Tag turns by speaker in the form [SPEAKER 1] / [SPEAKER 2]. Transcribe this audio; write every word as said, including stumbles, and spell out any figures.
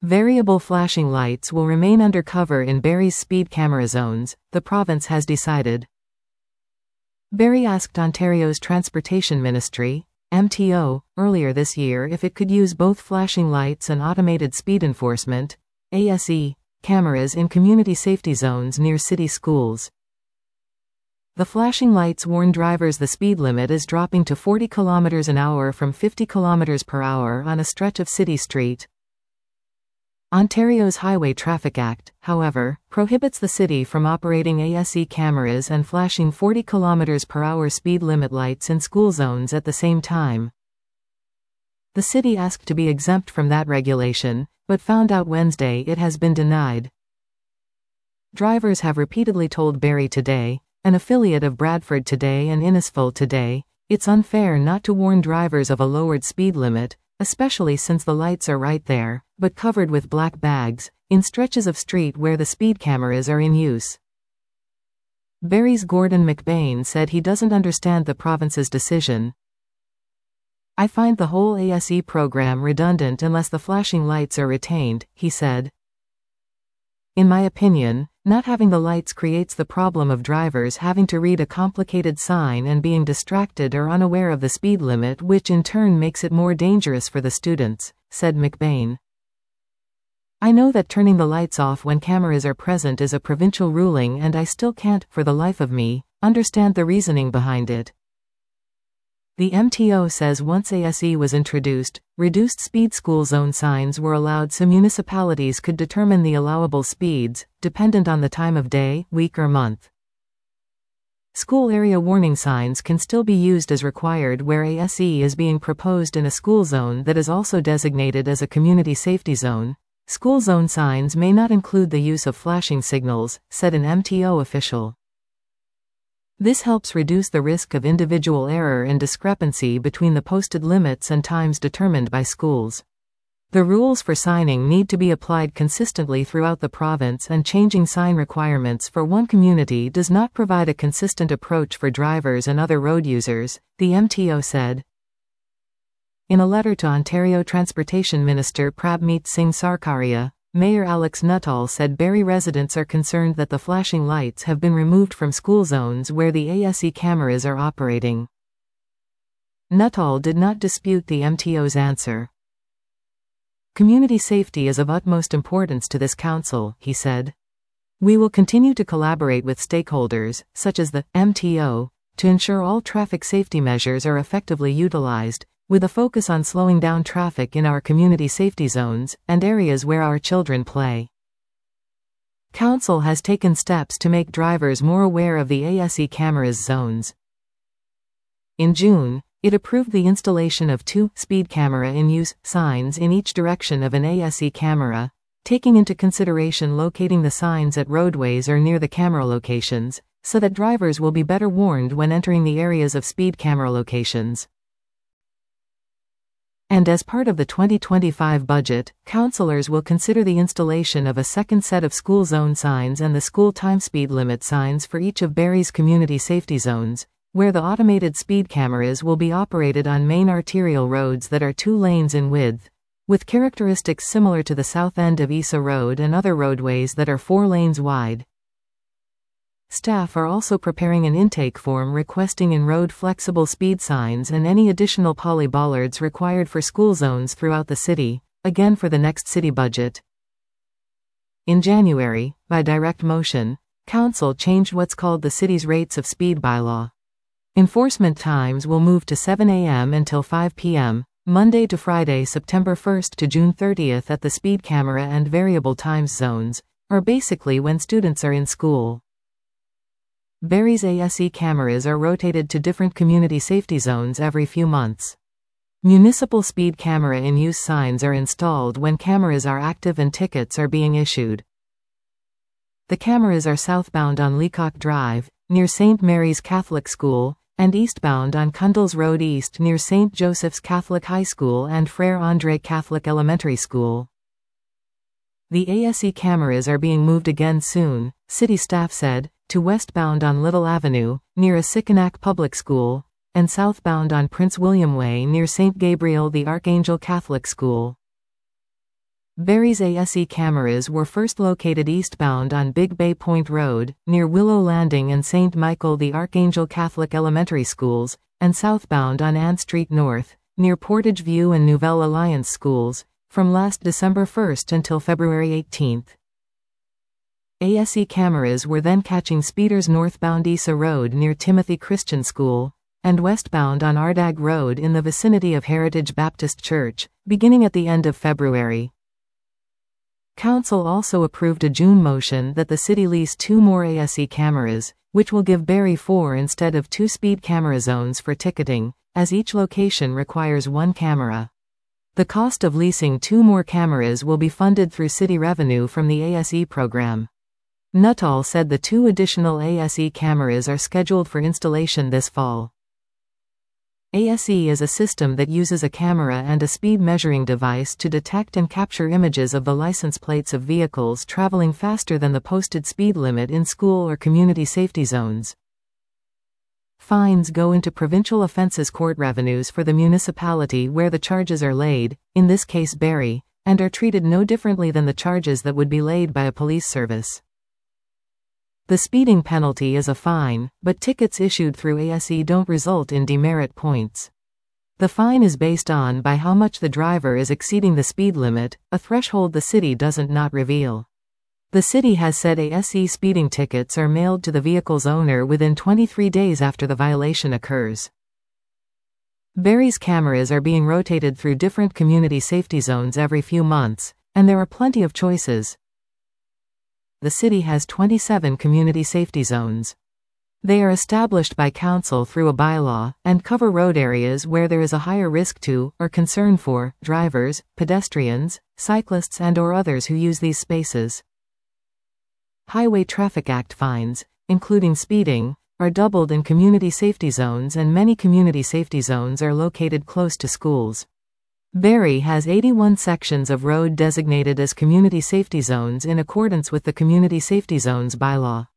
[SPEAKER 1] Variable flashing lights will remain undercover in Barrie's speed camera zones, the province has decided. Barrie asked Ontario's Transportation Ministry, M T O, earlier this year if it could use both flashing lights and automated speed enforcement, A S E, cameras in community safety zones near city schools. The flashing lights warn drivers the speed limit is dropping to forty kilometers an hour from fifty kilometers per hour on a stretch of city street. Ontario's Highway Traffic Act, however, prohibits the city from operating A S E cameras and flashing forty kilometers per hour speed limit lights in school zones at the same time. The city asked to be exempt from that regulation, but found out Wednesday it has been denied. Drivers have repeatedly told Barrie Today, an affiliate of Bradford Today and Innisfil Today, it's unfair not to warn drivers of a lowered speed limit, especially since the lights are right there, but covered with black bags, in stretches of street where the speed cameras are in use. Barrie's Gordon McBain said he doesn't understand the province's decision. I find the whole A S E program redundant unless the flashing lights are retained, he said. In my opinion, not having the lights creates the problem of drivers having to read a complicated sign and being distracted or unaware of the speed limit, which in turn makes it more dangerous for the students, said McBain. I know that turning the lights off when cameras are present is a provincial ruling, and I still can't, for the life of me, understand the reasoning behind it. The M T O says once A S E was introduced, reduced speed school zone signs were allowed so municipalities could determine the allowable speeds, dependent on the time of day, week or month. School area warning signs can still be used as required where A S E is being proposed in a school zone that is also designated as a community safety zone. School zone signs may not include the use of flashing signals, said an M T O official. This helps reduce the risk of individual error and discrepancy between the posted limits and times determined by schools. The rules for signing need to be applied consistently throughout the province, and changing sign requirements for one community does not provide a consistent approach for drivers and other road users, the M T O said. In a letter to Ontario Transportation Minister Prabmeet Singh Sarkaria, Mayor Alex Nuttall said Barrie residents are concerned that the flashing lights have been removed from school zones where the A S E cameras are operating. Nuttall did not dispute the M T O's answer. Community safety is of utmost importance to this council, he said. We will continue to collaborate with stakeholders, such as the M T O, to ensure all traffic safety measures are effectively utilized, with a focus on slowing down traffic in our community safety zones and areas where our children play. Council has taken steps to make drivers more aware of the A S E cameras zones. In June, it approved the installation of two speed camera in use signs in each direction of an A S E camera, taking into consideration locating the signs at roadways or near the camera locations, so that drivers will be better warned when entering the areas of speed camera locations. And as part of the twenty twenty-five budget, councillors will consider the installation of a second set of school zone signs and the school time speed limit signs for each of Barrie's community safety zones, where the automated speed cameras will be operated on main arterial roads that are two lanes in width, with characteristics similar to the south end of Isa Road and other roadways that are four lanes wide. Staff are also preparing an intake form requesting in-road flexible speed signs and any additional poly bollards required for school zones throughout the city, again for the next city budget. In January, by direct motion, Council changed what's called the city's rates of speed bylaw. Enforcement times will move to seven a m until five p m, Monday to Friday September first to June thirtieth at the speed camera and variable times zones, or basically when students are in school. Barrie's A S E cameras are rotated to different community safety zones every few months. Municipal speed camera in use signs are installed when cameras are active and tickets are being issued. The cameras are southbound on Leacock Drive, near Saint Mary's Catholic School, and eastbound on Cundles Road East near Saint Joseph's Catholic High School and Frere Andre Catholic Elementary School. The A S E cameras are being moved again soon, city staff said, to westbound on Little Avenue, near Asikanak Public School, and southbound on Prince William Way near Saint Gabriel the Archangel Catholic School. Barrie's A S E cameras were first located eastbound on Big Bay Point Road, near Willow Landing and Saint Michael the Archangel Catholic Elementary Schools, and southbound on Ann Street North, near Portage View and Nouvelle Alliance Schools, from last December first until February eighteenth. A S E cameras were then catching speeders northbound Isa Road near Timothy Christian School, and westbound on Ardag Road in the vicinity of Heritage Baptist Church, beginning at the end of February. Council also approved a June motion that the city lease two more A S E cameras, which will give Barrie four instead of two speed camera zones for ticketing, as each location requires one camera. The cost of leasing two more cameras will be funded through city revenue from the A S E program. Nuttall said the two additional A S E cameras are scheduled for installation this fall. A S E is a system that uses a camera and a speed measuring device to detect and capture images of the license plates of vehicles traveling faster than the posted speed limit in school or community safety zones. Fines go into provincial offences court revenues for the municipality where the charges are laid, in this case Barrie, and are treated no differently than the charges that would be laid by a police service. The speeding penalty is a fine, but tickets issued through A S E don't result in demerit points. The fine is based on by how much the driver is exceeding the speed limit, a threshold the city doesn't not reveal. The city has said A S E speeding tickets are mailed to the vehicle's owner within twenty-three days after the violation occurs. Barrie's cameras are being rotated through different community safety zones every few months, and there are plenty of choices. The city has twenty-seven community safety zones. They are established by council through a bylaw, and cover road areas where there is a higher risk to, or concern for, drivers, pedestrians, cyclists and or others who use these spaces. Highway Traffic Act fines, including speeding, are doubled in community safety zones, and many community safety zones are located close to schools. Barrie has eighty-one sections of road designated as community safety zones in accordance with the Community Safety Zones bylaw.